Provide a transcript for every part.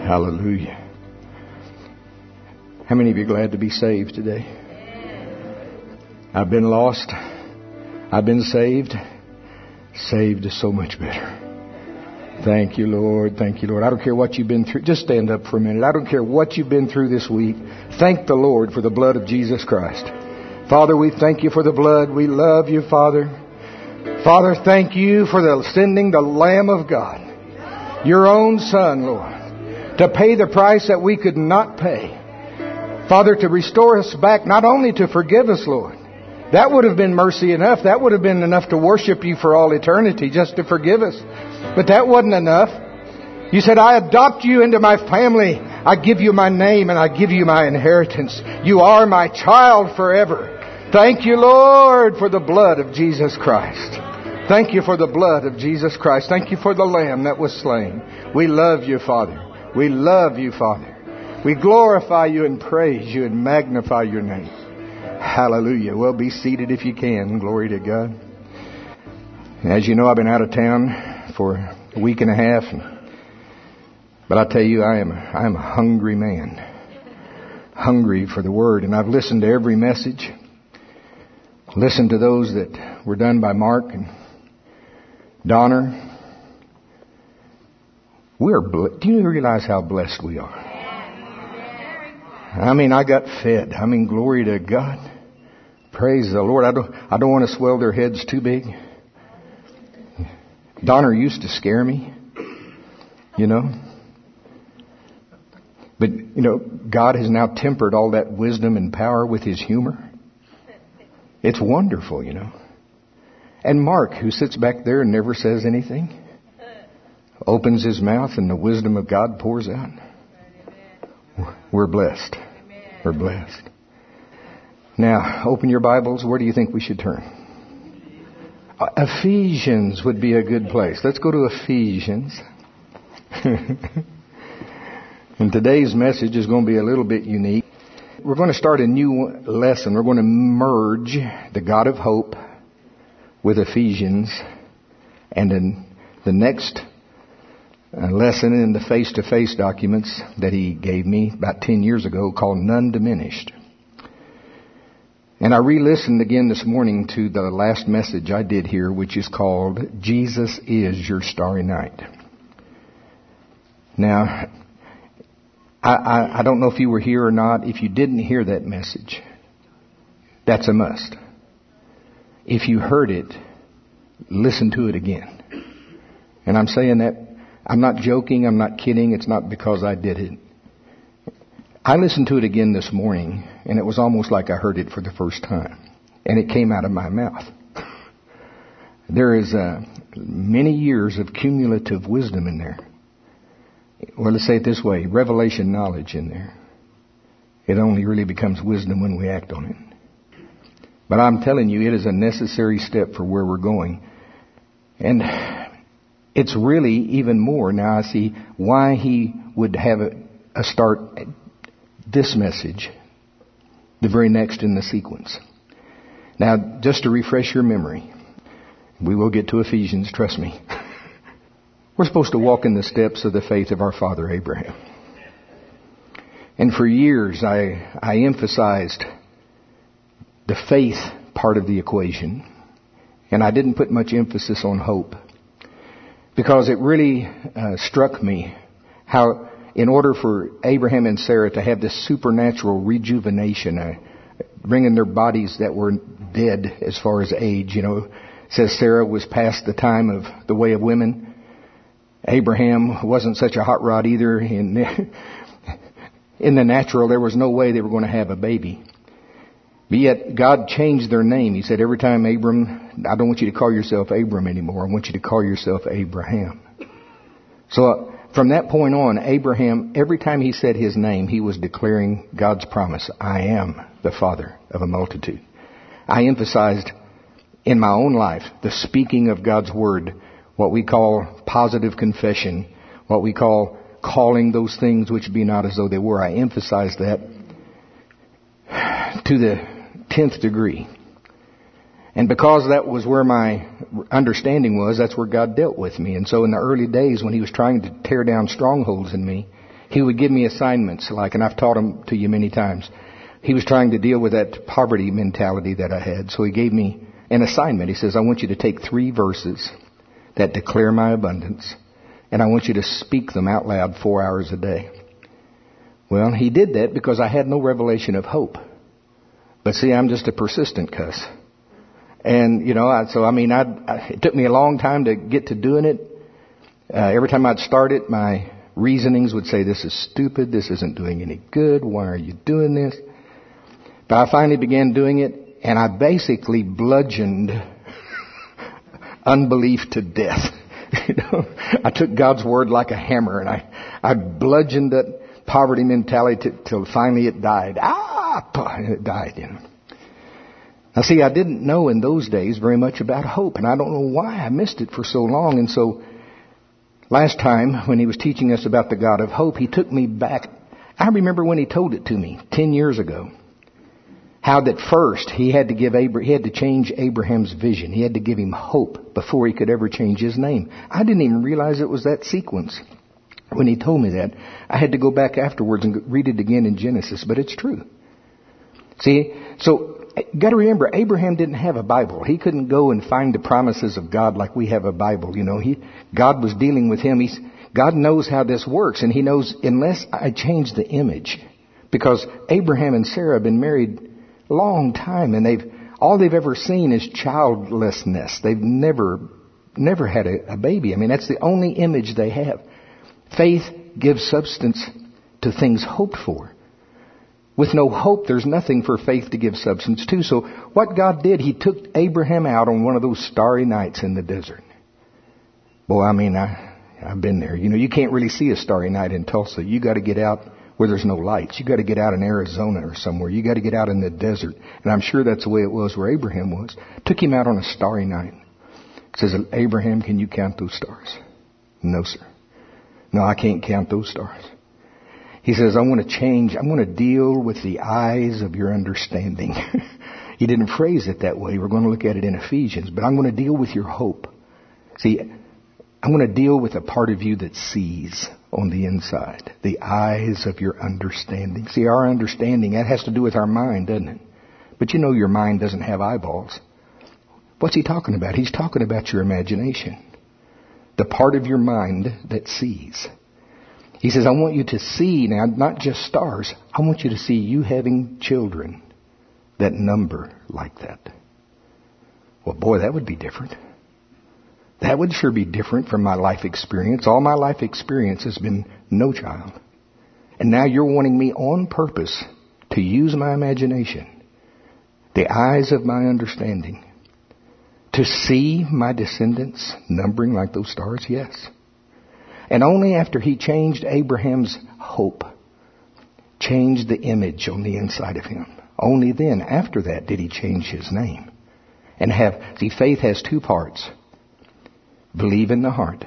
Hallelujah. How many of you are glad to be saved today? I've been lost. I've been saved. Saved is so much better. Thank you, Lord. Thank you, Lord. I don't care what you've been through. Just stand up for a minute. I don't care what you've been through this week. Thank the Lord for the blood of Jesus Christ. Father, we thank you for the blood. We love you, Father. Father, thank you for sending the Lamb of God, your own Son, Lord, to pay the price that we could not pay. Father, to restore us back, not only to forgive us, Lord. That would have been mercy enough. That would have been enough to worship you for all eternity, just to forgive us. But that wasn't enough. You said, I adopt you into my family. I give you my name and I give you my inheritance. You are my child forever. Thank you, Lord, for the blood of Jesus Christ. Thank you for the blood of Jesus Christ. Thank you for the Lamb that was slain. We love you, Father. We love you, Father. We glorify you and praise you and magnify your name. Hallelujah. Well, be seated if you can. Glory to God. As you know, I've been out of town for a week and a half. But I tell you, I am a hungry man. Hungry for the Word. And I've listened to every message. Listened to those that were done by Mark and Donner. Do you realize how blessed we are? I mean, I got fed. I mean, glory to God. Praise the Lord. I don't want to swell their heads too big. Donner used to scare me, you know. But, you know, God has now tempered all that wisdom and power with His humor. It's wonderful, you know. And Mark, who sits back there and never says anything, opens his mouth and the wisdom of God pours out. We're blessed. We're blessed. Now, open your Bibles. Where do you think we should turn? Ephesians would be a good place. Let's go to Ephesians. And today's message is going to be a little bit unique. We're going to start a new lesson. We're going to merge the God of hope with Ephesians. And in the next lesson in the face-to-face documents that he gave me about 10 years ago called None Diminished. And I re-listened again this morning to the last message I did here, which is called Jesus is Your Starry Night. Now, I don't know if you were here or not. If you didn't hear that message, that's a must. If you heard it, listen to it again. And I'm saying that, I'm not joking, I'm not kidding, it's not because I did it. I listened to it again this morning, and it was almost like I heard it for the first time. And it came out of my mouth. There is many years of cumulative wisdom in there. Well, let's say it this way, revelation knowledge in there. It only really becomes wisdom when we act on it. But I'm telling you, it is a necessary step for where we're going. And it's really even more. Now I see why he would have a start this message, the very next in the sequence. Now, just to refresh your memory, we will get to Ephesians, trust me. We're supposed to walk in the steps of the faith of our father Abraham. And for years I emphasized the faith part of the equation. And I didn't put much emphasis on hope. Because it really struck me how in order for Abraham and Sarah to have this supernatural rejuvenation, bringing their bodies that were dead as far as age, you know, it says Sarah was past the time of the way of women. Abraham wasn't such a hot rod either. In the natural, there was no way they were going to have a baby. But yet, God changed their name. He said, every time Abram, I don't want you to call yourself Abram anymore. I want you to call yourself Abraham. So, from that point on, Abraham, every time he said his name, he was declaring God's promise. I am the father of a multitude. I emphasized in my own life the speaking of God's word, what we call positive confession, what we call calling those things which be not as though they were. I emphasized that to the 10th degree. And because that was where my understanding was, that's where God dealt with me. And so in the early days when He was trying to tear down strongholds in me, he would give me assignments and I've taught them to you many times. He was trying to deal with that poverty mentality that I had. So he gave me an assignment. He says, I want you to take 3 verses that declare my abundance, and I want you to speak them out loud 4 hours a day. Well, he did that because I had no revelation of hope. But see, I'm just a persistent cuss. And, it took me a long time to get to doing it. Every time I'd start it, my reasonings would say, this is stupid, this isn't doing any good, why are you doing this? But I finally began doing it, and I basically bludgeoned unbelief to death. I took God's word like a hammer, and I bludgeoned that poverty mentality till finally it died. It died, Now see, I didn't know in those days very much about hope, and I don't know why I missed it for so long. And so last time when he was teaching us about the God of hope, he took me back. I remember when he told it to me 10 years ago. How that first he had to change Abraham's vision. He had to give him hope before he could ever change his name. I didn't even realize it was that sequence. When he told me that, I had to go back afterwards and read it again in Genesis, but it's true. See, so got to remember, Abraham didn't have a Bible. He couldn't go and find the promises of God like we have a Bible. God was dealing with him. God knows how this works, and he knows unless I change the image, because Abraham and Sarah have been married a long time, and all they've ever seen is childlessness. They've never had a baby. I mean, that's the only image they have. Faith gives substance to things hoped for. With no hope, there's nothing for faith to give substance to. So what God did, he took Abraham out on one of those starry nights in the desert. Boy, I've been there. You can't really see a starry night in Tulsa. You got to get out where there's no lights. You got to get out in Arizona or somewhere. You got to get out in the desert. And I'm sure that's the way it was where Abraham was. Took him out on a starry night. It says, Abraham, can you count those stars? No, sir. No, I can't count those stars. He says, I want to deal with the eyes of your understanding. He didn't phrase it that way. We're going to look at it in Ephesians. But I'm going to deal with your hope. See, I'm going to deal with a part of you that sees on the inside. The eyes of your understanding. See, our understanding, that has to do with our mind, doesn't it? But your mind doesn't have eyeballs. What's he talking about? He's talking about your imagination. The part of your mind that sees. He says, I want you to see now, not just stars. I want you to see you having children that number like that. Well, boy, that would be different. That would sure be different from my life experience. All my life experience has been no child. And now you're wanting me on purpose to use my imagination, the eyes of my understanding, to see my descendants numbering like those stars? Yes. And only after he changed Abraham's hope, changed the image on the inside of him, only then, after that, did he change his name. And faith has 2 parts. Believe in the heart.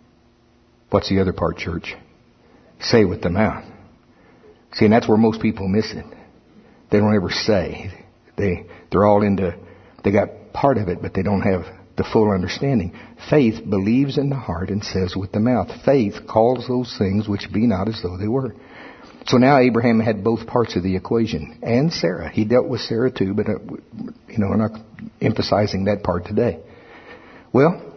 What's the other part, church? Say with the mouth. See, and that's where most people miss it. They don't ever say. They're all they got part of it, but they don't have the full understanding. Faith believes in the heart and says with the mouth. Faith calls those things which be not as though they were. So now Abraham had both parts of the equation. And Sarah. He dealt with Sarah too, but, I'm not emphasizing that part today. Well,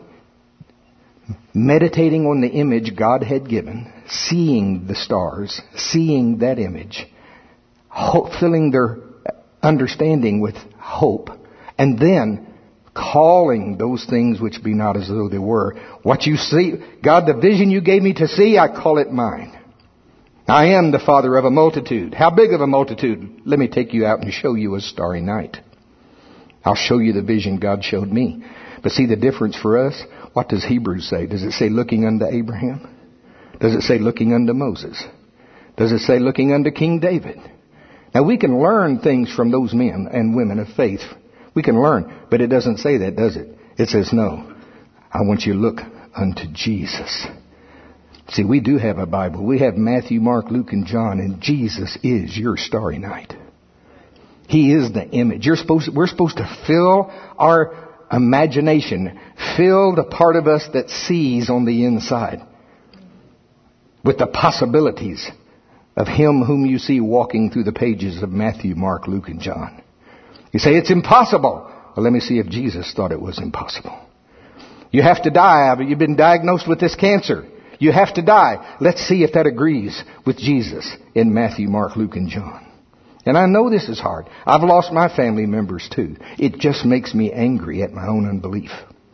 meditating on the image God had given, seeing the stars, seeing that image, filling their understanding with hope, and then calling those things which be not as though they were. What you see, God, the vision you gave me to see, I call it mine. I am the father of a multitude. How big of a multitude? Let me take you out and show you a starry night. I'll show you the vision God showed me. But see the difference for us? What does Hebrews say? Does it say looking unto Abraham? Does it say looking unto Moses? Does it say looking unto King David? Now we can learn things from those men and women of faith. We can learn, but it doesn't say that, does it? It says, no, I want you to look unto Jesus. See, we do have a Bible. We have Matthew, Mark, Luke, and John, and Jesus is your starry night. He is the image. We're supposed to fill our imagination, fill the part of us that sees on the inside. with the possibilities of Him whom you see walking through the pages of Matthew, Mark, Luke, and John. You say, it's impossible. Well, let me see if Jesus thought it was impossible. You have to die. You've been diagnosed with this cancer. You have to die. Let's see if that agrees with Jesus in Matthew, Mark, Luke, and John. And I know this is hard. I've lost my family members too. It just makes me angry at my own unbelief.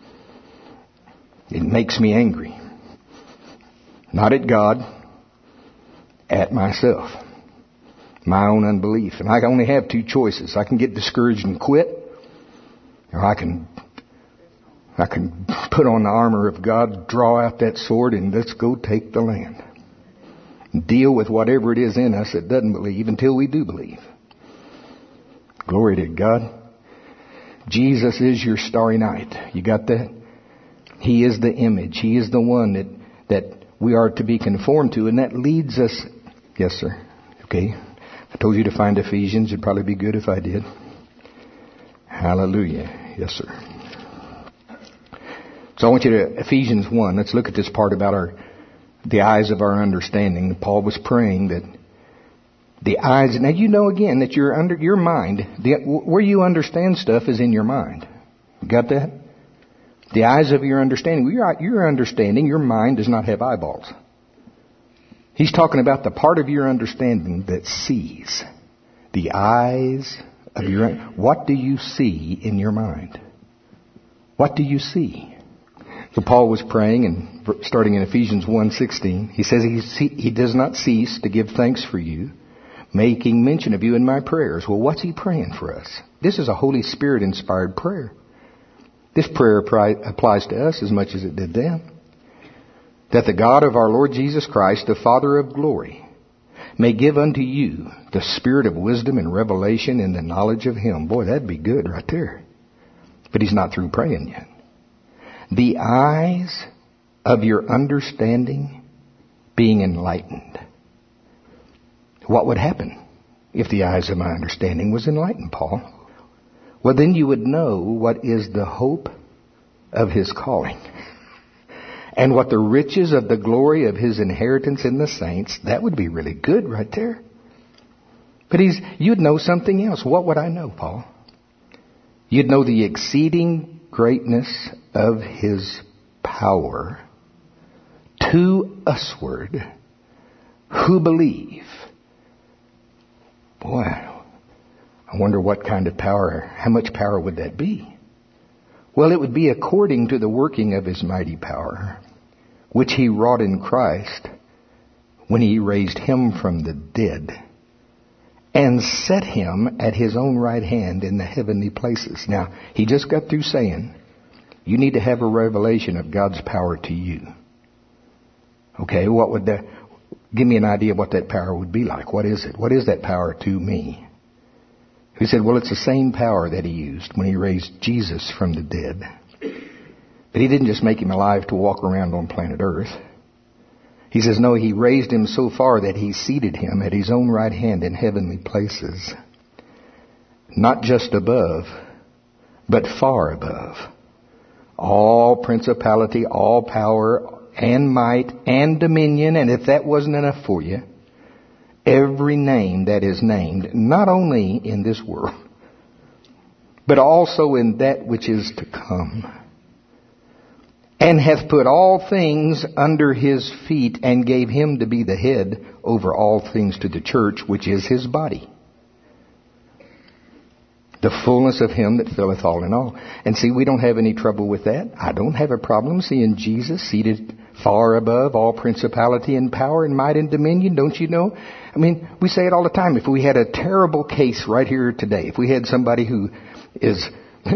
It makes me angry. Not at God, at myself. My own unbelief. And I only have two choices. I can get discouraged and quit, or I can put on the armor of God, draw out that sword, and let's go take the land. Deal with whatever it is in us that doesn't believe until we do believe. Glory to God. Jesus is your starry night. You got that? He is the image. He is the one that we are to be conformed to, and that leads us. Yes, sir. Okay. I told you to find Ephesians. It'd probably be good if I did. Hallelujah. Yes, sir. So I want you to, Ephesians 1. Let's look at this part about the eyes of our understanding. Paul was praying that the eyes, now you know again that you're under your mind, where you understand stuff is in your mind. You got that? The eyes of your understanding. Your understanding, your mind does not have eyeballs. He's talking about the part of your understanding that sees. The eyes of your... What do you see in your mind? What do you see? So Paul was praying, and starting in Ephesians 1:16, he says he does not cease to give thanks for you, making mention of you in my prayers. Well, what's he praying for us? This is a Holy Spirit-inspired prayer. This prayer applies to us as much as it did them. That the God of our Lord Jesus Christ, the Father of glory, may give unto you the spirit of wisdom and revelation in the knowledge of Him. Boy, that'd be good right there. But he's not through praying yet. The eyes of your understanding being enlightened. What would happen if the eyes of my understanding was enlightened, Paul? Well, then you would know what is the hope of His calling. And what the riches of the glory of His inheritance in the saints. That would be really good right there. But you'd know something else. What would I know, Paul? You'd know the exceeding greatness of His power to usward who believe. Boy, I wonder what kind of power, how much power would that be? Well, it would be according to the working of His mighty power, which He wrought in Christ when He raised Him from the dead and set Him at His own right hand in the heavenly places. Now, he just got through saying, you need to have a revelation of God's power to you. Okay, what would that, give me an idea of what that power would be like. What is it? What is that power to me? He said, well, it's the same power that He used when He raised Jesus from the dead. But He didn't just make Him alive to walk around on planet Earth. He says, no, He raised Him so far that He seated Him at His own right hand in heavenly places. Not just above, but far above. All principality, all power, and might, and dominion, and if that wasn't enough for you, every name that is named, not only in this world, but also in that which is to come. And hath put all things under His feet, and gave Him to be the head over all things to the church, which is His body. The fullness of Him that filleth all in all. And see, we don't have any trouble with that. I don't have a problem seeing Jesus seated far above all principality and power and might and dominion. Don't you know? I mean, we say it all the time. If we had a terrible case right here today, if we had somebody who is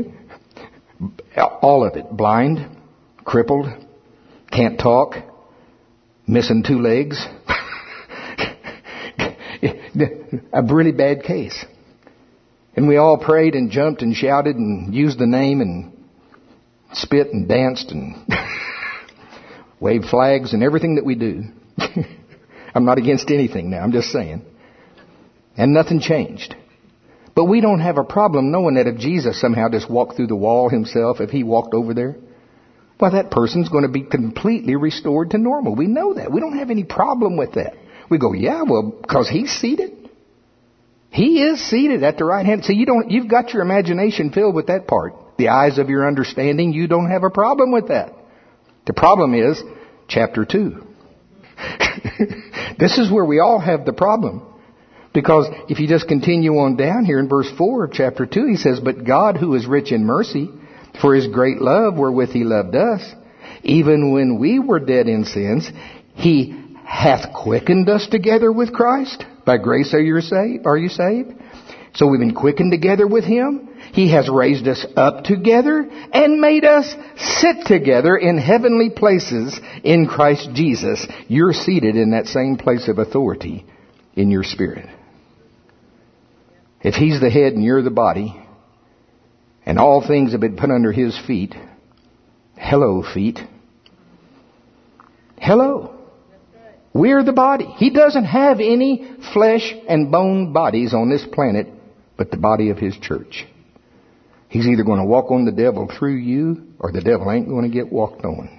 all of it, blind, crippled, can't talk, missing 2 legs, a really bad case. And we all prayed and jumped and shouted and used the name and spit and danced and waved flags and everything that we do. I'm not against anything now, I'm just saying. And nothing changed. But we don't have a problem knowing that if Jesus somehow just walked through the wall Himself, if He walked over there, well, that person's going to be completely restored to normal. We know that. We don't have any problem with that. We go, yeah, well, because he's seated. He is seated at the right hand. So you've got your imagination filled with that part. The eyes of your understanding, you don't have a problem with that. The problem is chapter 2. This is where we all have the problem. Because if you just continue on down here in verse 4 of chapter 2, he says, but God, who is rich in mercy, for his great love wherewith he loved us, even when we were dead in sins, he hath quickened us together with Christ. By grace are you saved? So we've been quickened together with him. He has raised us up together and made us sit together in heavenly places in Christ Jesus. You're seated in that same place of authority in your spirit. If he's the head and you're the body, and all things have been put under his feet, hello, feet. Hello. We're the body. He doesn't have any flesh and bone bodies on this planet but the body of his church. He's either going to walk on the devil through you, or the devil ain't going to get walked on.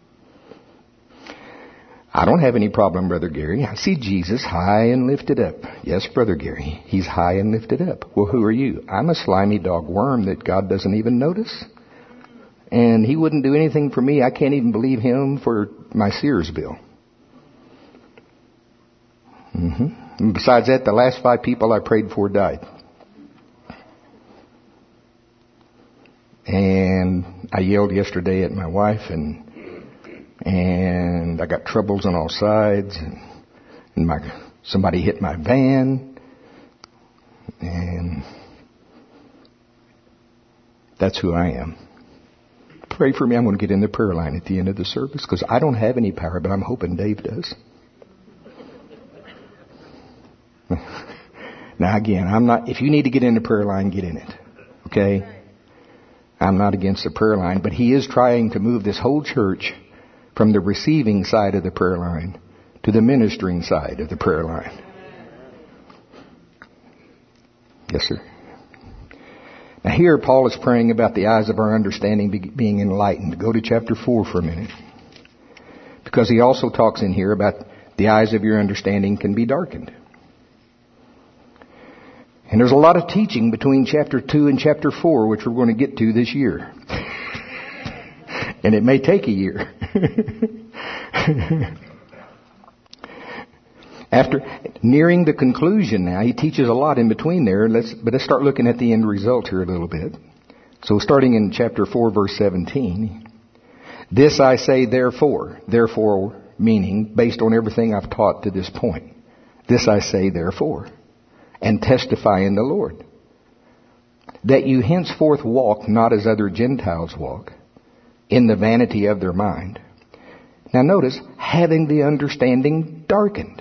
I don't have any problem, Brother Gary. I see Jesus high and lifted up. Yes, Brother Gary, he's high and lifted up. Well, who are you? I'm a slimy dog worm that God doesn't even notice. And he wouldn't do anything for me. I can't even believe him for my Sears bill. And besides that, the last 5 people I prayed for died. And I yelled yesterday at my wife, and I got troubles on all sides, and somebody hit my van, and that's who I am. Pray for me. I'm going to get in the prayer line at the end of the service, because I don't have any power, but I'm hoping Dave does. Now again, if you need to get in the prayer line, get in it. Okay? I'm not against the prayer line, but he is trying to move this whole church from the receiving side of the prayer line to the ministering side of the prayer line. Yes, sir. Now here Paul is praying about the eyes of our understanding being enlightened. Go to chapter 4 for a minute. Because he also talks in here about the eyes of your understanding can be darkened. And there's a lot of teaching between chapter 2 and chapter 4, which we're going to get to this year. And it may take a year. After nearing the conclusion now, he teaches a lot in between there. Let's start looking at the end result here a little bit. So starting in chapter 4, verse 17. This I say therefore. Therefore meaning based on everything I've taught to this point. This I say therefore. And testify in the Lord, that you henceforth walk not as other Gentiles walk, in the vanity of their mind. Now notice, having the understanding darkened.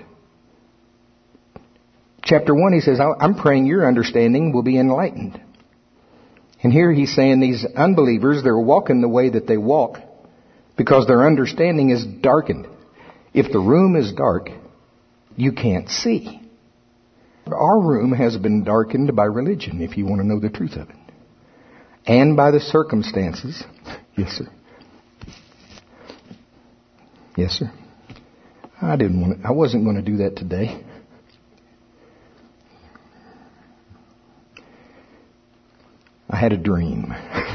Chapter 1, he says, I'm praying your understanding will be enlightened. And here he's saying these unbelievers, they're walking the way that they walk because their understanding is darkened. If the room is dark, you can't see. Our room has been darkened by religion, if you want to know the truth of it. And by the circumstances. Yes, sir. Yes, sir. I wasn't going to do that today. I had a dream.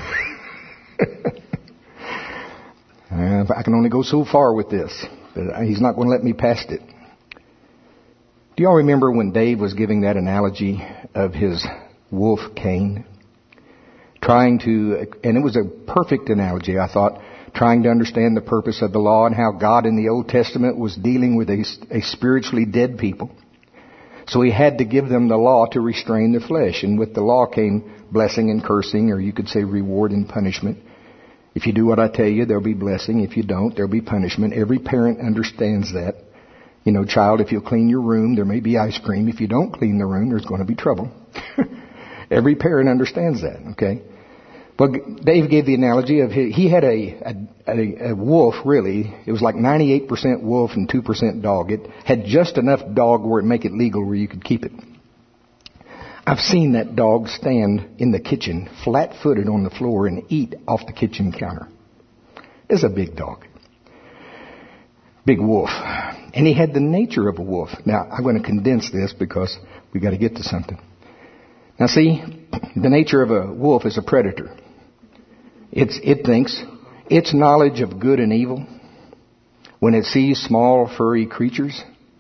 I can only go so far with this, but he's not going to let me past it. Do y'all remember when Dave was giving that analogy of his wolf Cain? And it was a perfect analogy, I thought, trying to understand the purpose of the law and how God in the Old Testament was dealing with a spiritually dead people. So he had to give them the law to restrain the flesh. And with the law came blessing and cursing, or you could say reward and punishment. If you do what I tell you, there'll be blessing. If you don't, there'll be punishment. Every parent understands that. You know, child, if you'll clean your room, there may be ice cream. If you don't clean the room, there's going to be trouble. Every parent understands that, okay? Well, Dave gave the analogy of he had a wolf, really. It was like 98% wolf and 2% dog. It had just enough dog where it make it legal where you could keep it. I've seen that dog stand in the kitchen, flat-footed on the floor, and eat off the kitchen counter. is a big dog. Big wolf. And he had the nature of a wolf. Now, I'm going to condense this because we got to get to something. Now see, the nature of a wolf is a predator. It thinks its knowledge of good and evil, when it sees small furry creatures,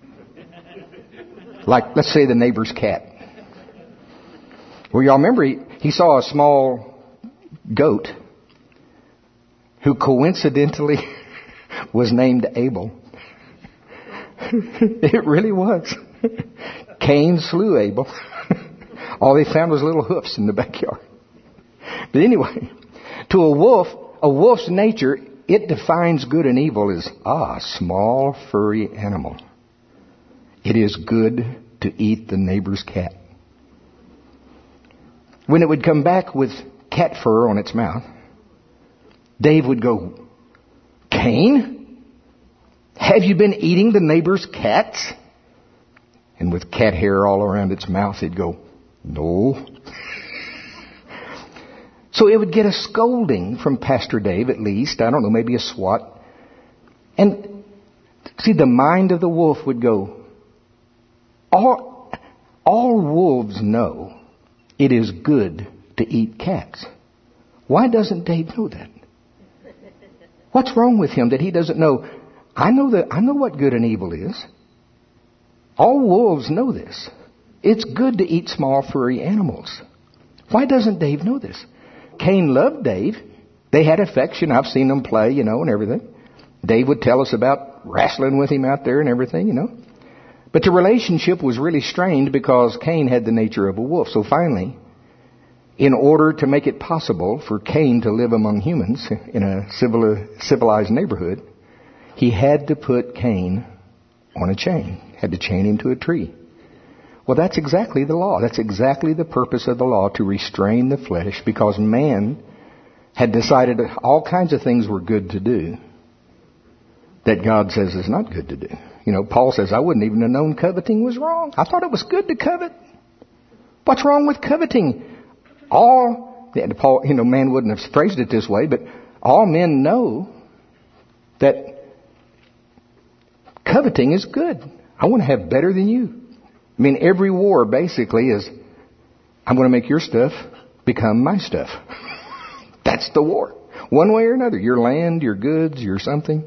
like let's say the neighbor's cat. Well, y'all remember he saw a small goat who coincidentally was named Abel. It really was. Cain slew Abel. All they found was little hoofs in the backyard. But anyway, to a wolf's nature, it defines good and evil as a small furry animal. It is good to eat the neighbor's cat. When it would come back with cat fur on its mouth, Dave would go, Cain, have you been eating the neighbor's cats? And with cat hair all around its mouth, it'd go, no. So it would get a scolding from Pastor Dave, at least. I don't know, maybe a swat. And see, the mind of the wolf would go, all wolves know it is good to eat cats. Why doesn't Dave know that? What's wrong with him that he doesn't know? I know what good and evil is. All wolves know this. It's good to eat small furry animals. Why doesn't Dave know this? Cain loved Dave. They had affection. I've seen them play, and everything. Dave would tell us about wrestling with him out there and everything, But the relationship was really strained because Cain had the nature of a wolf. So finally, in order to make it possible for Cain to live among humans in a civilized neighborhood, he had to put Cain on a chain, had to chain him to a tree. Well, that's exactly the law. That's exactly the purpose of the law, to restrain the flesh, because man had decided all kinds of things were good to do that God says is not good to do. Paul says, I wouldn't even have known coveting was wrong. I thought it was good to covet. What's wrong with coveting? Paul, man wouldn't have phrased it this way, but all men know that coveting is good. I want to have better than you. Every war basically is, I'm going to make your stuff become my stuff. That's the war. One way or another. Your land, your goods, your something.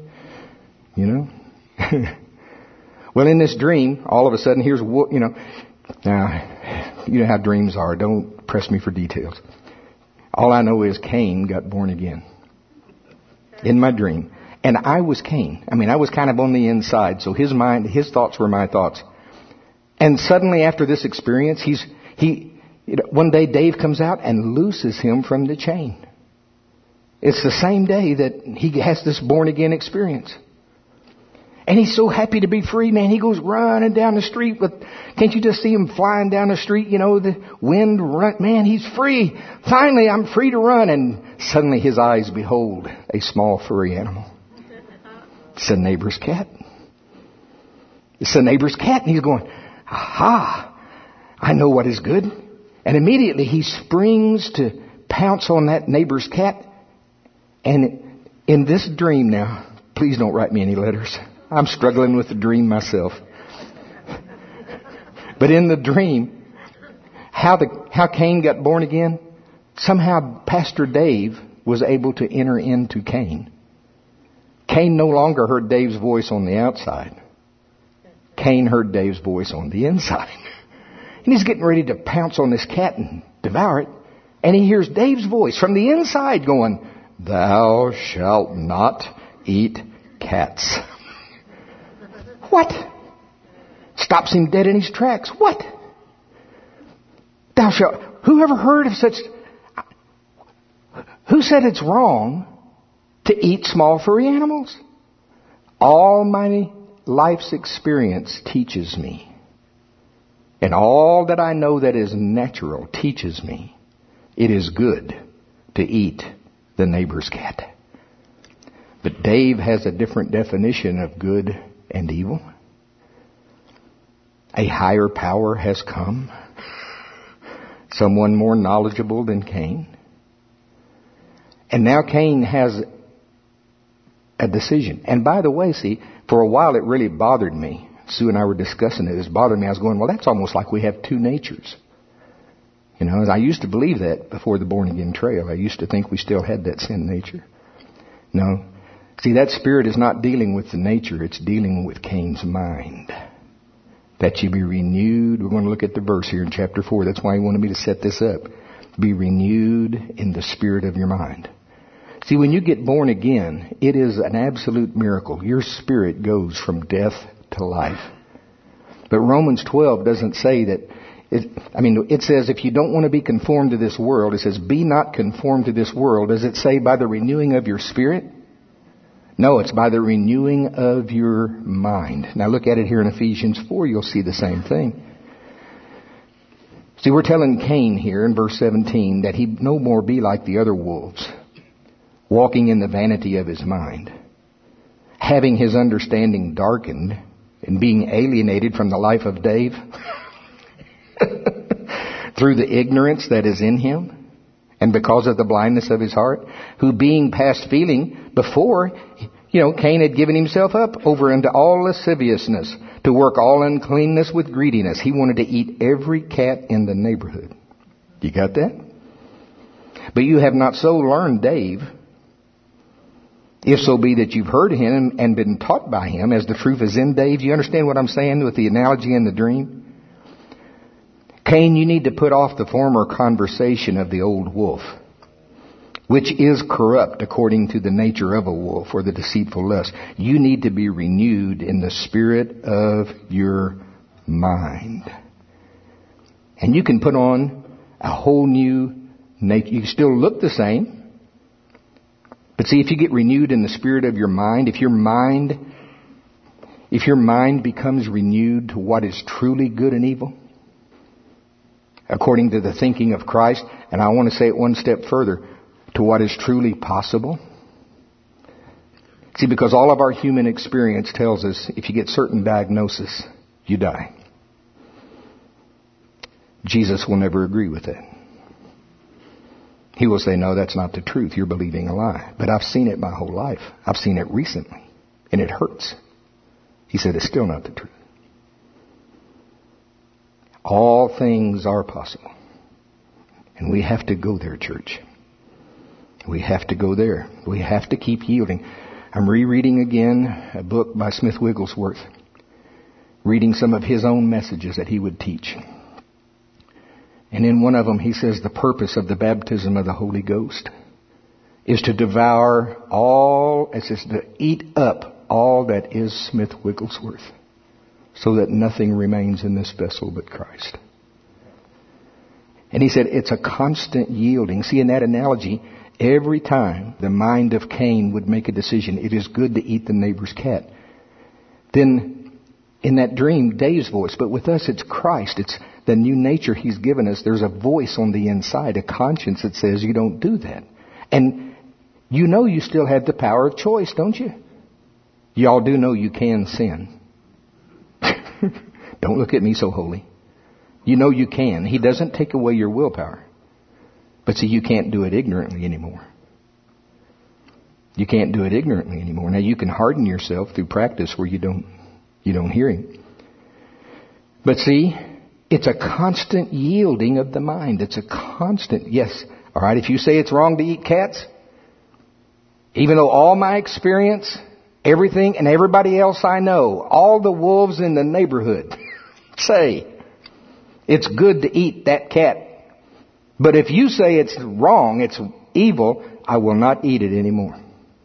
Well, in this dream, all of a sudden, here's what, now, you know how dreams are. Don't press me for details. All I know is Cain got born again in my dream. And I was Cain. I was kind of on the inside. So his mind, his thoughts were my thoughts. And suddenly after this experience, one day Dave comes out and looses him from the chain. It's the same day that he has this born again experience. And he's so happy to be free, man. He goes running down the street can't you just see him flying down the street? The wind run. Man, he's free. Finally, I'm free to run. And suddenly his eyes behold a small furry animal. It's a neighbor's cat. It's a neighbor's cat. And he's going, aha, I know what is good. And immediately he springs to pounce on that neighbor's cat. And in this dream now, please don't write me any letters. I'm struggling with the dream myself. But in the dream, how Cain got born again, somehow Pastor Dave was able to enter into Cain. Cain no longer heard Dave's voice on the outside. Cain heard Dave's voice on the inside. And he's getting ready to pounce on this cat and devour it. And he hears Dave's voice from the inside going, "Thou shalt not eat cats." What? Stops him dead in his tracks. What? Thou shalt... Who ever heard of such... Who said it's wrong to eat small furry animals? All my life's experience teaches me, and all that I know that is natural teaches me, it is good to eat the neighbor's cat. But Dave has a different definition of good and evil. A higher power has come. Someone more knowledgeable than Cain. And now Cain has a decision. And by the way, see, for a while it really bothered me. Sue and I were discussing it. It bothered me. I was going, well, that's almost like we have two natures. You know, I used to believe that before the born-again trail. I used to think we still had that sin nature. No. See, that spirit is not dealing with the nature. It's dealing with Cain's mind. That you be renewed. We're going to look at the verse here in chapter 4. That's why he wanted me to set this up. Be renewed in the spirit of your mind. See, when you get born again, it is an absolute miracle. Your spirit goes from death to life. But Romans 12 doesn't say that. It says if you don't want to be conformed to this world, it says be not conformed to this world. Does it say by the renewing of your spirit? No, it's by the renewing of your mind. Now look at it here in Ephesians 4. You'll see the same thing. See, we're telling Cain here in verse 17 that he no more be like the other wolves, walking in the vanity of his mind, having his understanding darkened and being alienated from the life of Dave through the ignorance that is in him and because of the blindness of his heart, who being past feeling before, Cain had given himself up over unto all lasciviousness, to work all uncleanness with greediness. He wanted to eat every cat in the neighborhood. You got that? But you have not so learned Dave, if so be that you've heard him and been taught by him, as the truth is in Dave. You understand what I'm saying with the analogy and the dream? Cain, you need to put off the former conversation of the old wolf, which is corrupt according to the nature of a wolf, or the deceitful lust. You need to be renewed in the spirit of your mind. And you can put on a whole new nature. You can still look the same. But see, if you get renewed in the spirit of your mind, if your mind becomes renewed to what is truly good and evil, according to the thinking of Christ, and I want to say it one step further, to what is truly possible. See, because all of our human experience tells us if you get certain diagnosis, you die. Jesus will never agree with that. He will say, no, that's not the truth. You're believing a lie. But I've seen it my whole life. I've seen it recently. And it hurts. He said, it's still not the truth. All things are possible. And we have to go there, church. We have to go there. We have to keep yielding. I'm rereading again a book by Smith Wigglesworth, reading some of his own messages that he would teach. And in one of them he says the purpose of the baptism of the Holy Ghost is to devour all, it says to eat up all that is Smith Wigglesworth, so that nothing remains in this vessel but Christ. And he said it's a constant yielding. See, in that analogy, every time the mind of Cain would make a decision, it is good to eat the neighbor's cat. Then in that dream, Dave's voice, but with us it's Christ. It's the new nature he's given us. There's a voice on the inside, a conscience that says you don't do that. And you know you still have the power of choice, don't you? Y'all do know you can sin. Don't look at me so holy. You know you can. He doesn't take away your willpower. But see, you can't do it ignorantly anymore. You can't do it ignorantly anymore. Now you can harden yourself through practice where you don't hear him. But see, it's a constant yielding of the mind. It's a constant, yes. All right, if you say it's wrong to eat cats, even though all my experience, everything and everybody else I know, all the wolves in the neighborhood say it's good to eat that cat. But if you say it's wrong, it's evil, I will not eat it anymore.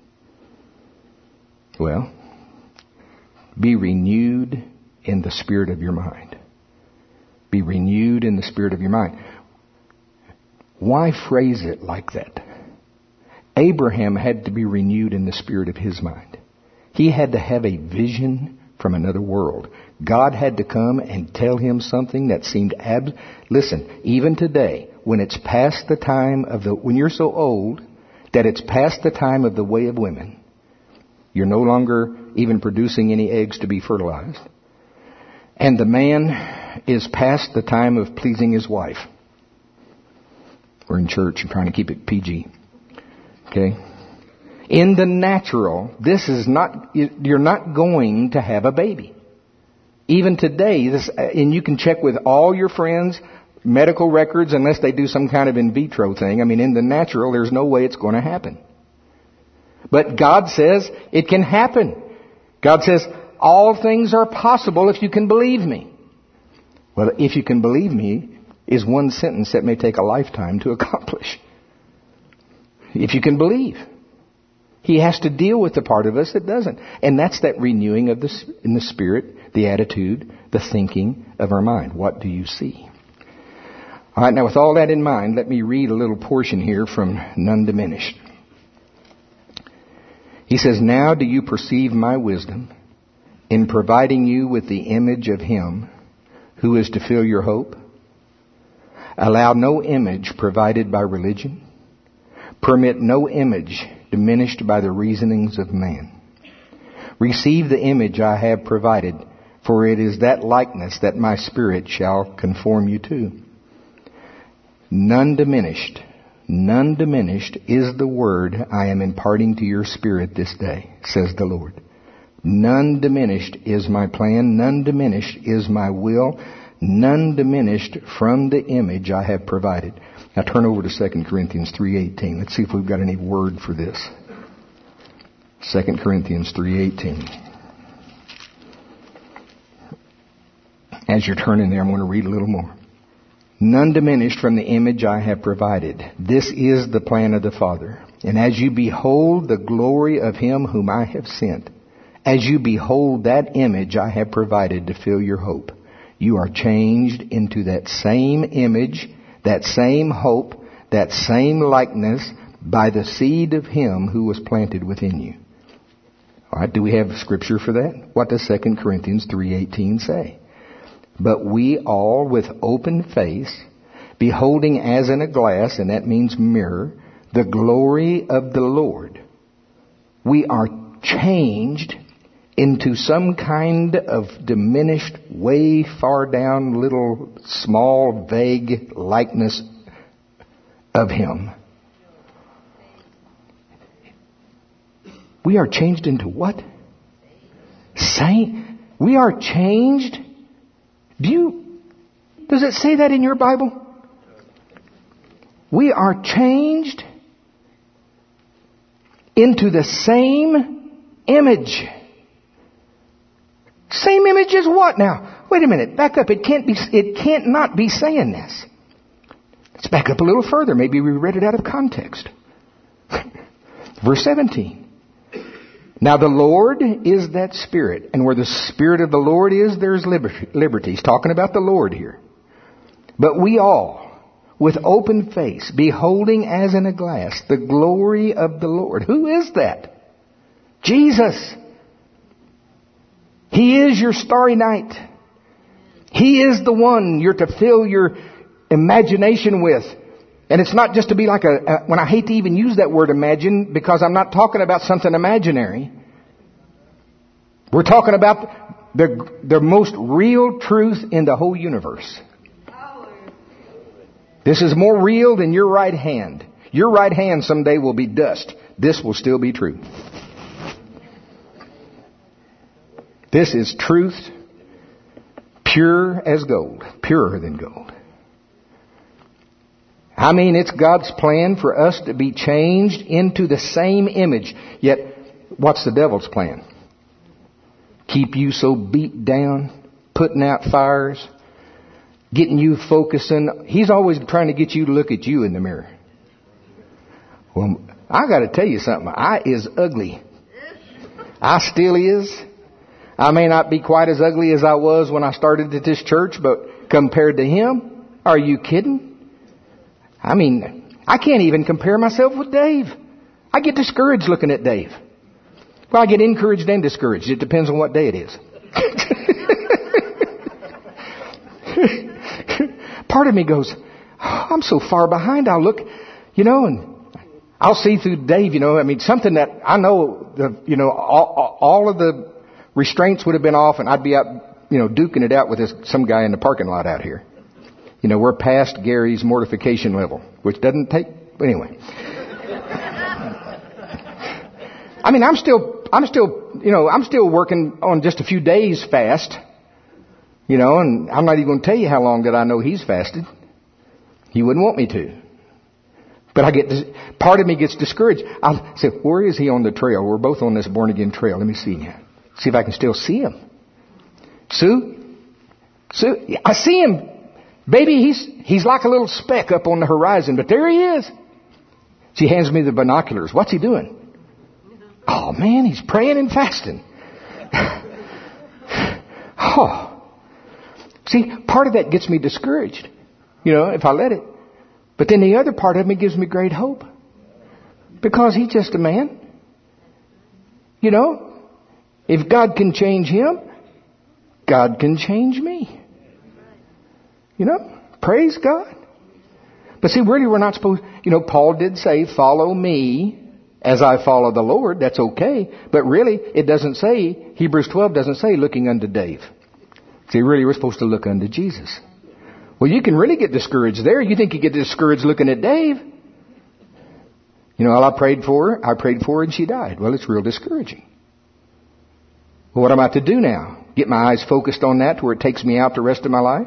Well, be renewed in the spirit of your mind. Be renewed in the spirit of your mind. Why phrase it like that? Abraham had to be renewed in the spirit of his mind. He had to have a vision from another world. God had to come and tell him something that seemed Listen, even today, when it's past the time of when you're so old that it's past the time of the way of women, you're no longer even producing any eggs to be fertilized. And the man is past the time of pleasing his wife. We're in church and trying to keep it PG. Okay? In the natural, you're not going to have a baby. Even today, and you can check with all your friends, medical records, unless they do some kind of in vitro thing. I mean, in the natural, there's no way it's going to happen. But God says it can happen. God says, all things are possible if you can believe me. Well, if you can believe me is one sentence that may take a lifetime to accomplish. If you can believe. He has to deal with the part of us that doesn't. And that's that renewing of in the spirit, the attitude, the thinking of our mind. What do you see? All right, now with all that in mind, let me read a little portion here from None Diminished. He says, now do you perceive my wisdom in providing you with the image of Him who is to fill your hope? Allow no image provided by religion. Permit no image diminished by the reasonings of man. Receive the image I have provided, for it is that likeness that my spirit shall conform you to. None diminished is the word I am imparting to your spirit this day, says the Lord. None diminished is my plan. None diminished is my will. None diminished from the image I have provided. Now turn over to 2 Corinthians 3:18. Let's see if we've got any word for this. 2 Corinthians 3:18. As you're turning there, I'm going to read a little more. None diminished from the image I have provided. This is the plan of the Father. And as you behold the glory of Him whom I have sent, as you behold that image I have provided to fill your hope, you are changed into that same image, that same hope, that same likeness by the seed of Him who was planted within you. All right, do we have scripture for that? What does 2 Corinthians 3:18 say? But we all with open face, beholding as in a glass, and that means mirror, the glory of the Lord, we are changed into some kind of diminished, way far down, little, small, vague likeness of Him. We are changed into what? Saint? We are changed? Does it say that in your Bible? We are changed into the same image. Same image as what now? Wait a minute, back up. It can't not be saying this. Let's back up a little further. Maybe we read it out of context. Verse 17. Now the Lord is that Spirit, and where the Spirit of the Lord is, there's liberty. He's talking about the Lord here. But we all, with open face, beholding as in a glass the glory of the Lord. Who is that? Jesus. He is your starry night. He is the one you're to fill your imagination with. And it's not just to be like when I hate to even use that word imagine, because I'm not talking about something imaginary. We're talking about the most real truth in the whole universe. This is more real than your right hand. Your right hand someday will be dust. This will still be true. This is truth, pure as gold, purer than gold. I mean, it's God's plan for us to be changed into the same image. Yet, what's the devil's plan? Keep you so beat down, putting out fires, getting you focusing. He's always trying to get you to look at you in the mirror. Well, I got to tell you something. I is ugly. I still is. I may not be quite as ugly as I was when I started at this church, but compared to him, are you kidding? I mean, I can't even compare myself with Dave. I get discouraged looking at Dave. Well, I get encouraged and discouraged. It depends on what day it is. Part of me goes, oh, I'm so far behind. I'll look, and I'll see through Dave, something that I know, all of the restraints would have been off and I'd be out, duking it out with some guy in the parking lot out here. We're past Gary's mortification level, which doesn't take, anyway. I mean, I'm still, I'm still working on just a few days fast. And I'm not even going to tell you how long that I know he's fasted. He wouldn't want me to. But part of me gets discouraged. I'll say, where is he on the trail? We're both on this born again trail. Let me see now. See if I can still see him. Sue, I see him. Baby, he's like a little speck up on the horizon, but there he is. She hands me the binoculars. What's he doing? Oh man, he's praying and fasting. Oh. See, part of that gets me discouraged, if I let it. But then the other part of me gives me great hope. Because he's just a man. If God can change him, God can change me. Praise God. But see, really we're not supposed, Paul did say, follow me as I follow the Lord. That's okay. But really, it doesn't say, Hebrews 12 doesn't say looking unto Dave. See, really we're supposed to look unto Jesus. Well, you can really get discouraged there. You think you get discouraged looking at Dave. I prayed for her and she died. Well, it's real discouraging. Well, what am I to do now? Get my eyes focused on that to where it takes me out the rest of my life?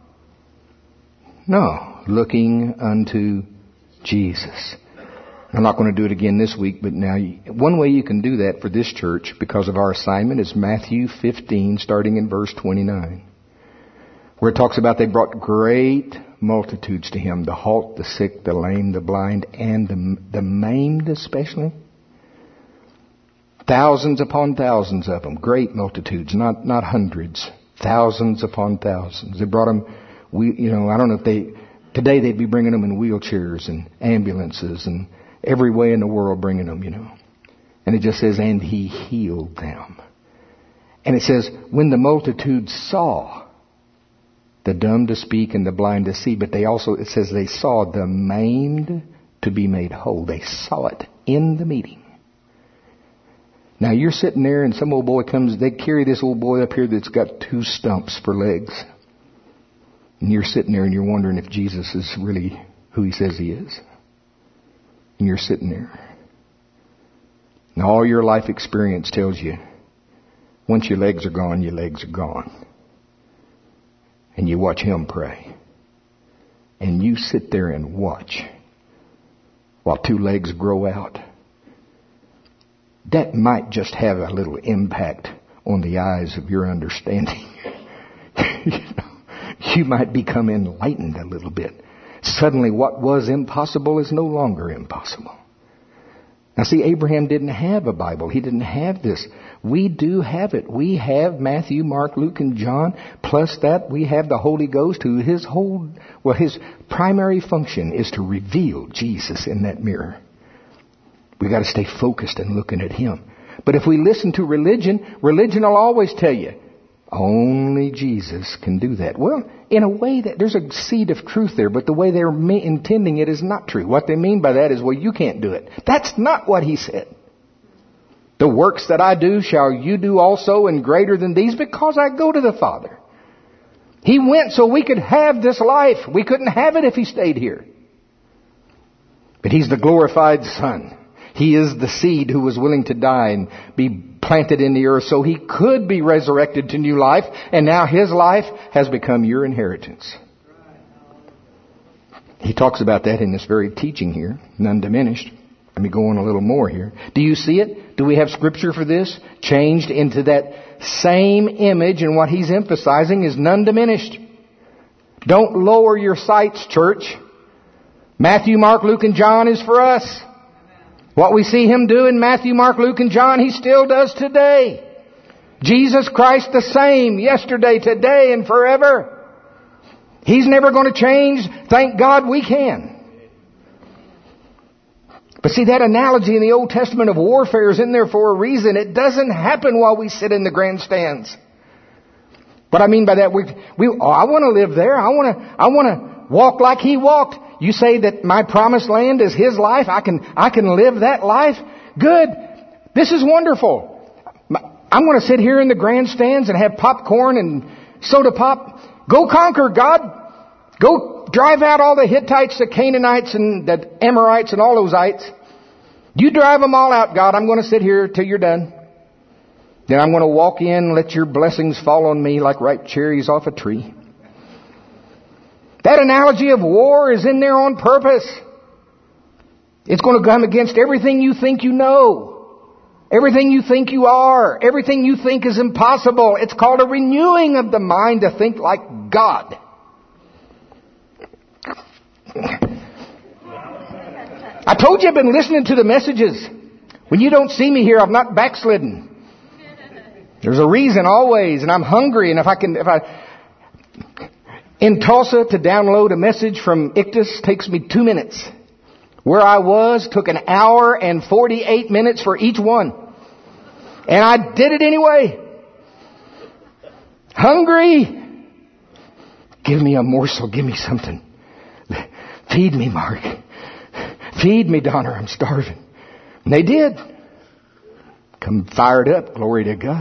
No, looking unto Jesus. I'm not going to do it again this week, but now one way you can do that for this church because of our assignment is Matthew 15, starting in verse 29, where it talks about they brought great multitudes to him, the halt, the sick, the lame, the blind, and the maimed especially. Thousands upon thousands of them, great multitudes, not hundreds, thousands upon thousands. They brought them. I don't know if today they'd be bringing them in wheelchairs and ambulances and every way in the world bringing them, And it just says, and he healed them. And it says, when the multitude saw the dumb to speak and the blind to see, but it says they saw the maimed to be made whole. They saw it in the meeting. Now you're sitting there and some old boy comes, they carry this old boy up here that's got 2 stumps for legs. And you're sitting there and you're wondering if Jesus is really who he says he is. And you're sitting there. And all your life experience tells you, once your legs are gone, your legs are gone. And you watch him pray. And you sit there and watch while 2 legs grow out. That might just have a little impact on the eyes of your understanding. You might become enlightened a little bit. Suddenly what was impossible is no longer impossible. Now see, Abraham didn't have a Bible. He didn't have this. We do have it. We have Matthew, Mark, Luke, and John. Plus that, we have the Holy Ghost who his primary function is to reveal Jesus in that mirror. We've got to stay focused and looking at him. But if we listen to religion will always tell you, only Jesus can do that. Well, in a way that there's a seed of truth there, but the way they're intending it is not true. What they mean by that is, well, you can't do it. That's not what he said. The works that I do shall you do also, and greater than these, because I go to the Father. He went so we could have this life. We couldn't have it if he stayed here. But he's the glorified Son. He is the seed who was willing to die and be planted in the earth so he could be resurrected to new life. And now his life has become your inheritance. He talks about that in this very teaching here, none diminished. Let me go on a little more here. Do you see it? Do we have scripture for this? Changed into that same image, and what he's emphasizing is none diminished. Don't lower your sights, church. Matthew, Mark, Luke, and John is for us. What we see him do in Matthew, Mark, Luke, and John, he still does today. Jesus Christ the same, yesterday, today, and forever. He's never going to change. Thank God we can. But see, that analogy in the Old Testament of warfare is in there for a reason. It doesn't happen while we sit in the grandstands. What I mean by that, I want to live there. I want to walk like he walked. You say that my promised land is his life. I can live that life. Good. This is wonderful. I'm going to sit here in the grandstands and have popcorn and soda pop. Go conquer, God. Go drive out all the Hittites, the Canaanites, and the Amorites, and all those ites. You drive them all out, God. I'm going to sit here till you're done. Then I'm going to walk in and let your blessings fall on me like ripe cherries off a tree. That analogy of war is in there on purpose. It's going to come against everything you think you know. Everything you think you are. Everything you think is impossible. It's called a renewing of the mind to think like God. I told you I've been listening to the messages. When you don't see me here, I've not backslidden. There's a reason always, and I'm hungry, and if I in Tulsa to download a message from Ictus takes me 2 minutes. Where I was took an hour and 48 minutes for each one. And I did it anyway. Hungry. Give me a morsel. Give me something. Feed me, Mark. Feed me, Donner. I'm starving. And they did. Come fired up. Glory to God.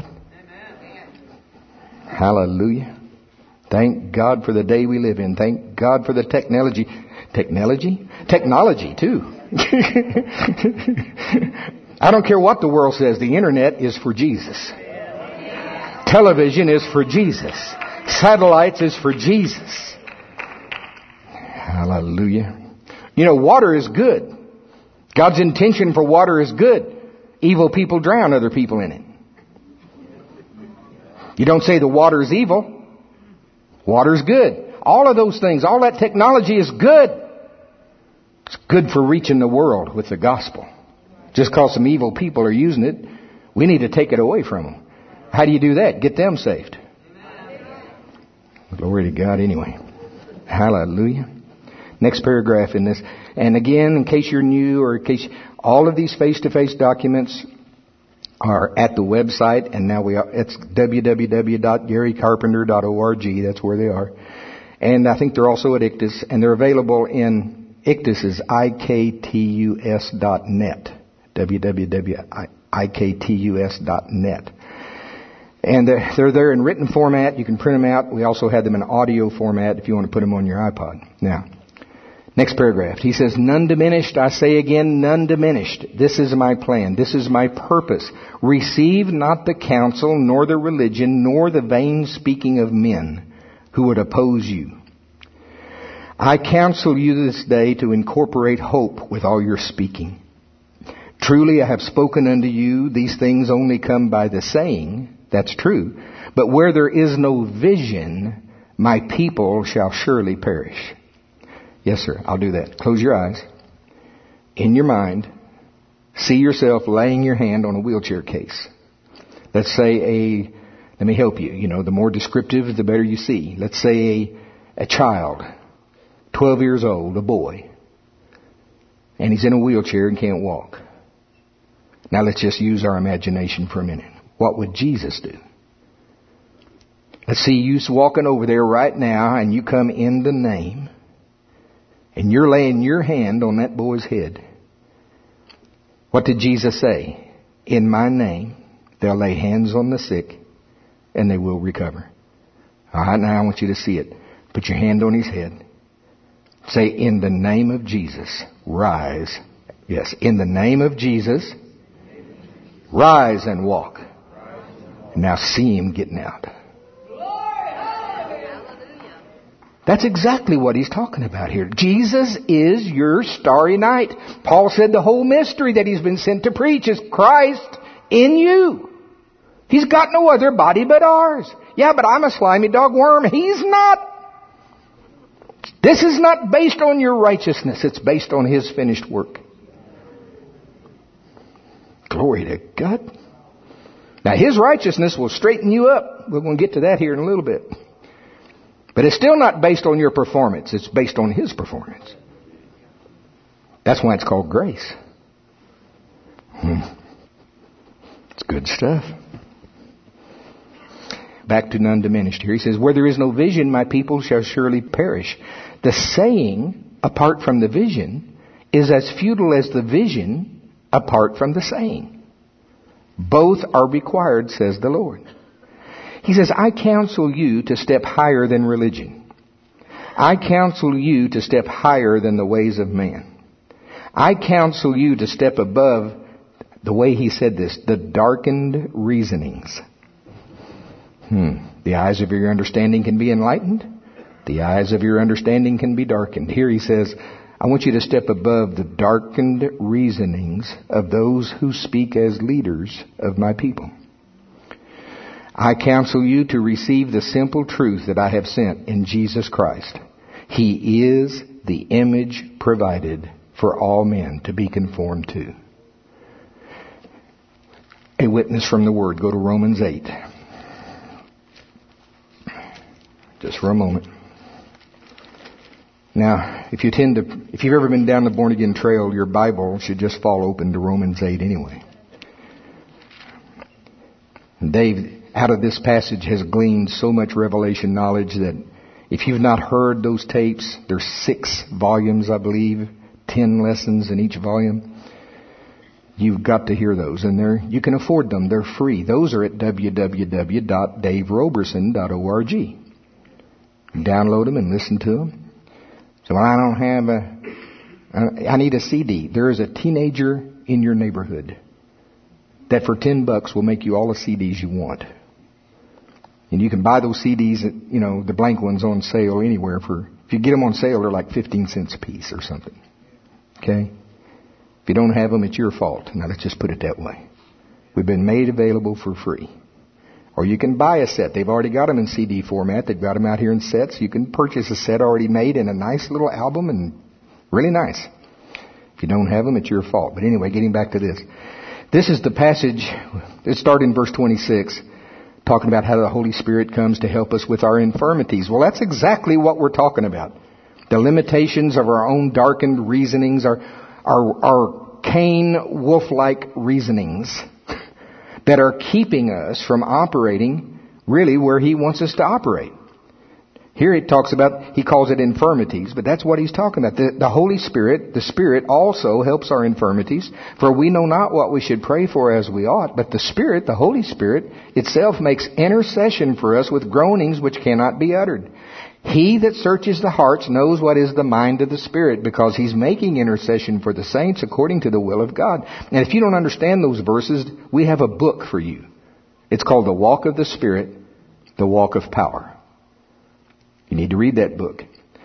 Hallelujah. Thank God for the day we live in. Thank God for the technology. Technology, too. I don't care what the world says. The internet is for Jesus. Television is for Jesus. Satellites is for Jesus. Hallelujah. You know, water is good. God's intention for water is good. Evil people drown other people in it. You don't say the water is evil. Water's good. All of those things, all that technology is good. It's good for reaching the world with the gospel. Just because some evil people are using it, we need to take it away from them. How do you do that? Get them saved. Glory to God anyway. Hallelujah. Next paragraph in this. And again, in case you're new or in case all of these face-to-face documents are at the website, and now it's www.garycarpenter.org. That's where they are. And I think they're also at Ictus, and they're available in Ictus is iktus.net. www.iktus.net. And they're there in written format. You can print them out. We also have them in audio format if you want to put them on your iPod. Now, next paragraph. He says, none diminished, I say again, none diminished. This is my plan. This is my purpose. Receive not the counsel, nor the religion, nor the vain speaking of men who would oppose you. I counsel you this day to incorporate hope with all your speaking. Truly I have spoken unto you, these things only come by the saying. That's true. But where there is no vision, my people shall surely perish. Yes, sir. I'll do that. Close your eyes. In your mind, see yourself laying your hand on a wheelchair case. Let's say let me help you. You know, the more descriptive, the better you see. Let's say a child, 12 years old, a boy, and he's in a wheelchair and can't walk. Now let's just use our imagination for a minute. What would Jesus do? Let's see you walking over there right now, and you come in the name. And you're laying your hand on that boy's head. What did Jesus say? In my name, they'll lay hands on the sick and they will recover. All right, now I want you to see it. Put your hand on his head. Say, in the name of Jesus, rise. Yes, in the name of Jesus, rise and walk. Now see him getting out. That's exactly what he's talking about here. Jesus is your starry night. Paul said the whole mystery that he's been sent to preach is Christ in you. He's got no other body but ours. Yeah, but I'm a slimy dog worm. He's not. This is not based on your righteousness. It's based on his finished work. Glory to God. Now his righteousness will straighten you up. We're going to get to that here in a little bit. But it's still not based on your performance. It's based on his performance. That's why it's called grace. It's good stuff. Back to none diminished here. He says, where there is no vision, my people shall surely perish. The saying, apart from the vision, is as futile as the vision apart from the saying. Both are required, says the Lord. He says, I counsel you to step higher than religion. I counsel you to step higher than the ways of man. I counsel you to step above, the way he said this, the darkened reasonings. The eyes of your understanding can be enlightened. The eyes of your understanding can be darkened. Here he says, I want you to step above the darkened reasonings of those who speak as leaders of my people. I counsel you to receive the simple truth that I have sent in Jesus Christ. He is the image provided for all men to be conformed to. A witness from the Word. Go to Romans 8. Just for a moment. Now, if you've ever been down the born again trail, your Bible should just fall open to Romans 8 anyway. And Dave, out of this passage, has gleaned so much revelation knowledge that if you've not heard those tapes, there's 6 volumes, I believe, 10 lessons in each volume. You've got to hear those, and you can afford them. They're free. Those are at www.daveroberson.org. Download them and listen to them. So when I don't have I need a CD. There is a teenager in your neighborhood that for $10 will make you all the CDs you want. And you can buy those CDs, the blank ones on sale anywhere if you get them on sale, they're like 15 cents a piece or something. Okay? If you don't have them, it's your fault. Now let's just put it that way. We've been made available for free. Or you can buy a set. They've already got them in CD format. They've got them out here in sets. You can purchase a set already made in a nice little album, and really nice. If you don't have them, it's your fault. But anyway, getting back to this. This is the passage. It started in verse 26, talking about how the Holy Spirit comes to help us with our infirmities. Well, that's exactly what we're talking about. The limitations of our own darkened reasonings, our Cain wolf-like reasonings that are keeping us from operating really where He wants us to operate. Here it talks about, he calls it infirmities, but that's what he's talking about. The Holy Spirit, the Spirit also helps our infirmities, for we know not what we should pray for as we ought, but the Spirit, the Holy Spirit itself makes intercession for us with groanings which cannot be uttered. He that searches the hearts knows what is the mind of the Spirit, because He's making intercession for the saints according to the will of God. And if you don't understand those verses, we have a book for you. It's called The Walk of the Spirit, The Walk of Power. You need to read that book.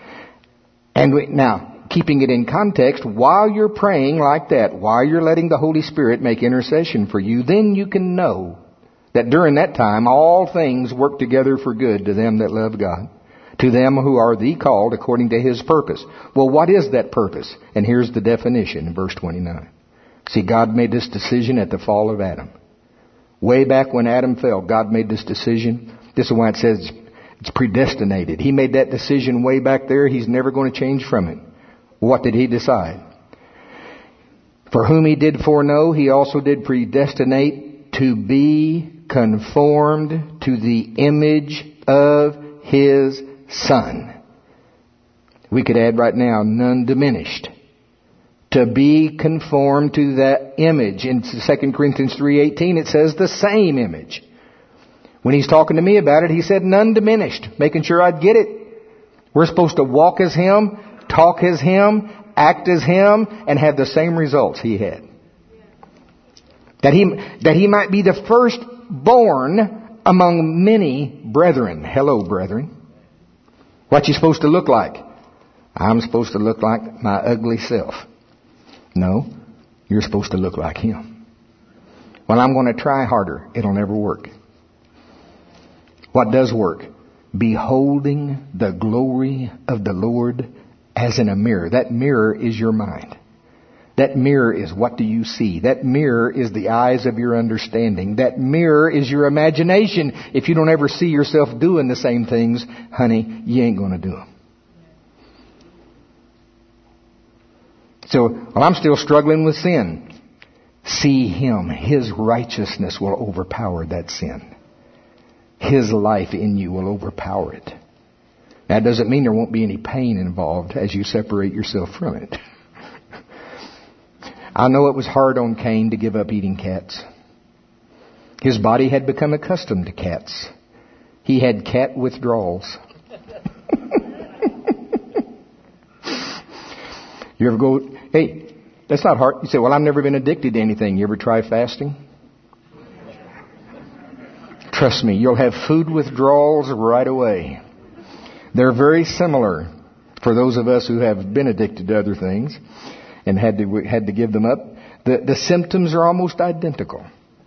And now, keeping it in context, while you're praying like that, while you're letting the Holy Spirit make intercession for you, then you can know that during that time all things work together for good to them that love God, to them who are the called according to His purpose. Well, what is that purpose? And here's the definition in verse 29. See, God made this decision at the fall of Adam. Way back when Adam fell, God made this decision. This is why it says it's predestinated. He made that decision way back there. He's never going to change from it. What did He decide? For whom He did foreknow, He also did predestinate to be conformed to the image of His Son. We could add right now, none diminished. To be conformed to that image. In 2 Corinthians 3:18 it says the same image. When He's talking to me about it, He said none diminished, making sure I'd get it. We're supposed to walk as Him, talk as Him, act as Him, and have the same results He had. That He might be the firstborn among many brethren. Hello, brethren. What you supposed to look like? I'm supposed to look like my ugly self. No, you're supposed to look like Him. Well, I'm going to try harder. It'll never work. What does work? Beholding the glory of the Lord as in a mirror. That mirror is your mind. That mirror is what do you see. That mirror is the eyes of your understanding. That mirror is your imagination. If you don't ever see yourself doing the same things, honey, you ain't going to do them. So, well, I'm still struggling with sin. See Him. His righteousness will overpower that sin. His life in you will overpower it. That doesn't mean there won't be any pain involved as you separate yourself from it. I know it was hard on Cain to give up eating cats. His body had become accustomed to cats. He had cat withdrawals. You ever go, hey, That's not hard. You say, well, I've never been addicted to anything. You ever try fasting? Trust me, you'll have food withdrawals right away. They're very similar for those of us who have been addicted to other things and had to give them up. The symptoms are almost identical.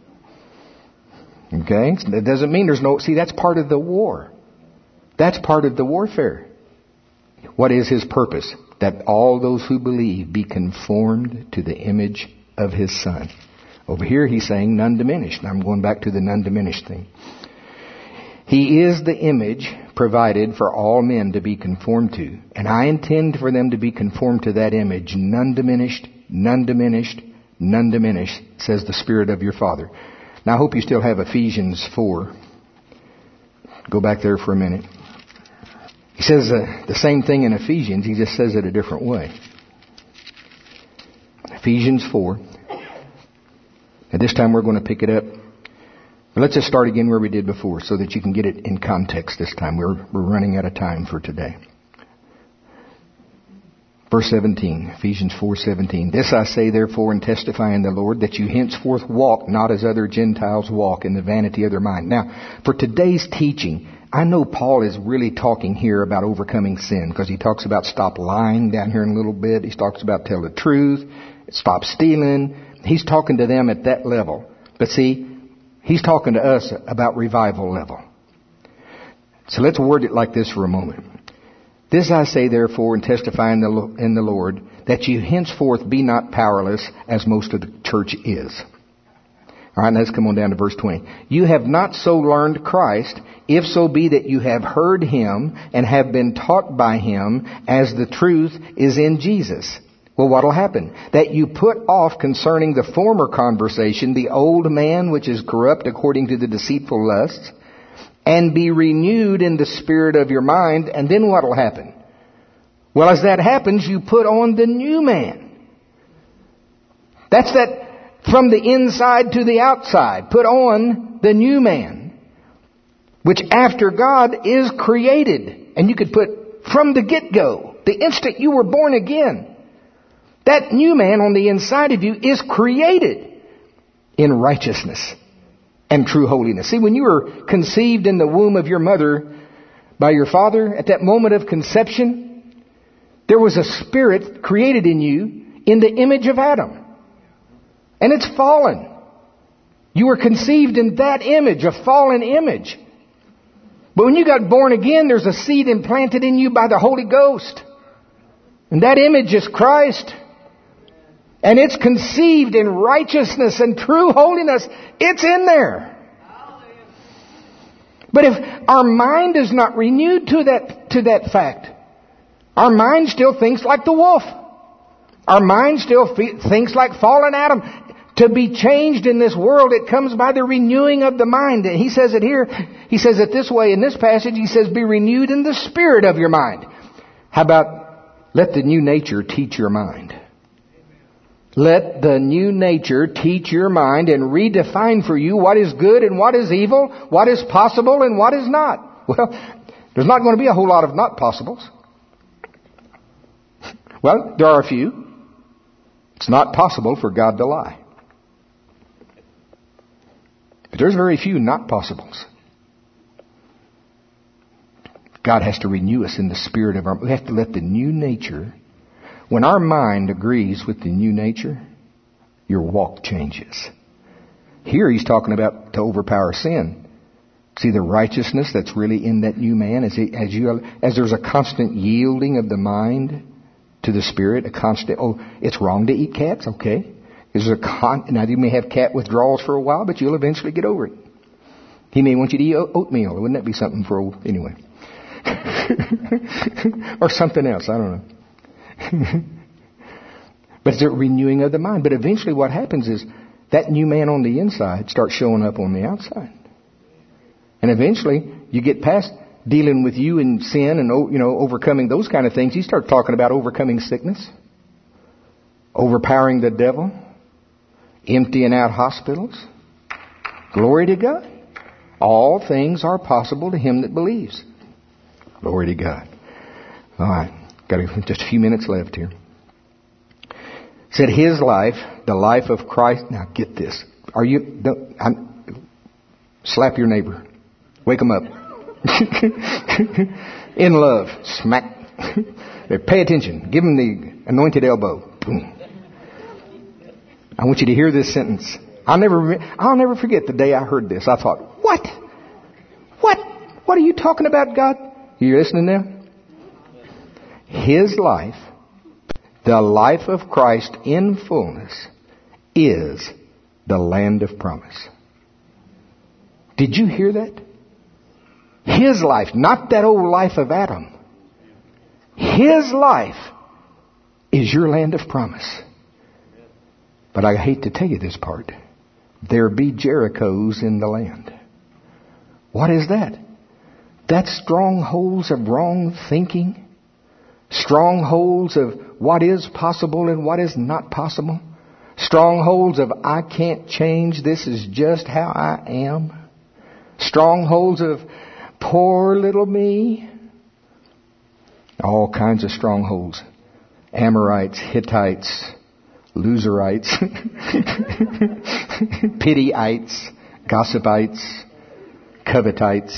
Okay? That doesn't mean there's no... See, that's part of the war. That's part of the warfare. What is His purpose? That all those who believe be conformed to the image of His Son. Over here He's saying none diminished. I'm going back to the none diminished thing. He is the image provided for all men to be conformed to. And I intend for them to be conformed to that image. None diminished, none diminished, none diminished, says the Spirit of your Father. Now I hope you still have Ephesians 4. Go back there for a minute. He says the same thing in Ephesians. He just says it a different way. Ephesians 4. At this time we're going to pick it up. But let's just start again where we did before so that you can get it in context this time. We're running out of time for today. Verse 17, Ephesians 4:17. This I say therefore and testify in the Lord that you henceforth walk not as other Gentiles walk in the vanity of their mind. Now, for today's teaching, I know Paul is really talking here about overcoming sin because he talks about stop lying down here in a little bit. He talks about tell the truth, stop stealing. He's talking to them at that level. But see, he's talking to us about revival level. So let's word it like this for a moment. This I say therefore and testify in the Lord that you henceforth be not powerless as most of the church is. All right, let's come on down to verse 20. You have not so learned Christ, if so be that you have heard Him and have been taught by Him as the truth is in Jesus. Well, what'll happen? That you put off concerning the former conversation the old man which is corrupt according to the deceitful lusts, and be renewed in the spirit of your mind. And then what'll happen? Well, as that happens, you put on the new man. That's that from the inside to the outside. Put on the new man, which after God is created. And you could put from the get-go, the instant you were born again. That new man on the inside of you is created in righteousness and true holiness. See, when you were conceived in the womb of your mother by your father, at that moment of conception, there was a spirit created in you in the image of Adam. And it's fallen. You were conceived in that image, a fallen image. But when you got born again, there's a seed implanted in you by the Holy Ghost. And that image is Christ. And it's conceived in righteousness and true holiness. It's in there. But if our mind is not renewed to that fact, our mind still thinks like the wolf. Our mind still thinks like fallen Adam. To be changed in this world, it comes by the renewing of the mind. And he says it here. He says it this way in this passage. He says, be renewed in the spirit of your mind. How about let the new nature teach your mind? Let the new nature teach your mind and redefine for you what is good and what is evil, what is possible and what is not. Well, there's not going to be a whole lot of not possibles. Well, there are a few. It's not possible for God to lie. But there's very few not possibles. God has to renew us in the spirit of our... We have to let the new nature... When our mind agrees with the new nature, your walk changes. Here he's talking about to overpower sin. See the righteousness that's really in that new man as there's a constant yielding of the mind to the Spirit, a constant, it's wrong to eat cats, okay. Now you may have cat withdrawals for a while, but you'll eventually get over it. He may want you to eat oatmeal. Wouldn't that be something anyway? Or something else, I don't know. But it's a renewing of the mind. But eventually what happens is that new man on the inside starts showing up on the outside. And eventually you get past dealing with you and sin and overcoming those kind of things. You start talking about overcoming sickness, overpowering the devil, emptying out hospitals. Glory to God. All things are possible to him that believes. Glory to God. All right. Got just a few minutes left here. Said his life, the life of Christ. Now get this. Slap your neighbor. Wake him up. In love. Smack. Pay attention. Give him the anointed elbow. Boom. I want you to hear this sentence. I'll never forget the day I heard this. I thought, what? What are you talking about, God? You listening now? His life, the life of Christ in fullness, is the land of promise. Did you hear that? His life, not that old life of Adam. His life is your land of promise. But I hate to tell you this part. There be Jerichos in the land. What is that? That's strongholds of wrong thinking. Strongholds of what is possible and what is not possible. Strongholds of I can't change. This is just how I am. Strongholds of poor little me. All kinds of strongholds. Amorites, Hittites, Loserites, Pittyites, Gossipites, Covetites,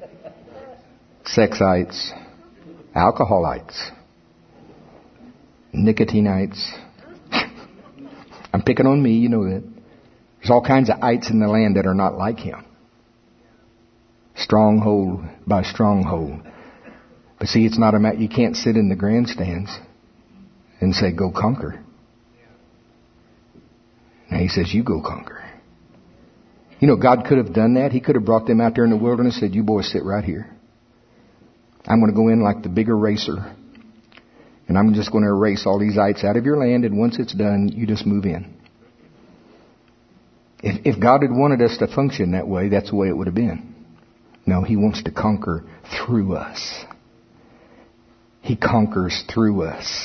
Sexites, Alcoholites, Nicotinites. I'm picking on me, you know that. There's all kinds of ites in the land that are not like him. Stronghold by stronghold. But see, it's not a matter, you can't sit in the grandstands and say, go conquer. Now he says, you go conquer. You know, God could have done that. He could have brought them out there in the wilderness and said, you boys sit right here. I'm going to go in like the big eraser. And I'm just going to erase all these ites out of your land. And once it's done, you just move in. If God had wanted us to function that way, that's the way it would have been. No, He wants to conquer through us. He conquers through us.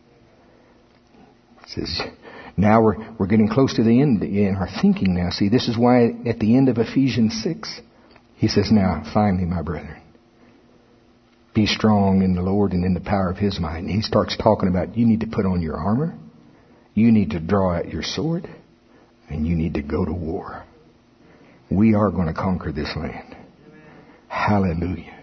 It says, now we're getting close to the end in our thinking now. See, this is why at the end of Ephesians 6, he says, now, finally, my brethren, be strong in the Lord and in the power of His might. And he starts talking about you need to put on your armor. You need to draw out your sword. And you need to go to war. We are going to conquer this land. Hallelujah.